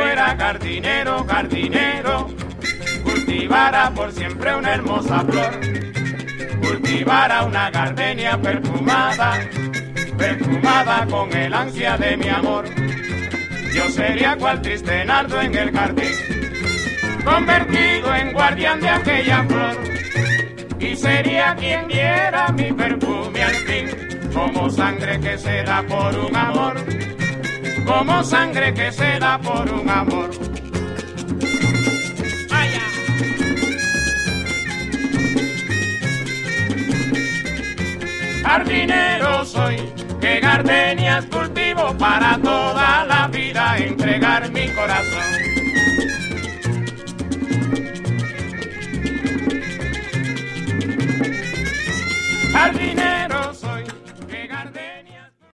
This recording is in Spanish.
fuera jardinero, jardinero, cultivara por siempre una hermosa flor, cultivara una gardenia perfumada, perfumada con el ansia de mi amor. Yo sería cual triste nardo en el jardín, convertido en guardián de aquella flor, y sería quien diera mi perfume al fin, como sangre que se da por un amor, como sangre que se da por un amor. ¡Vaya! Jardinero soy, que gardenias cultivo para toda la vida, entregar mi corazón.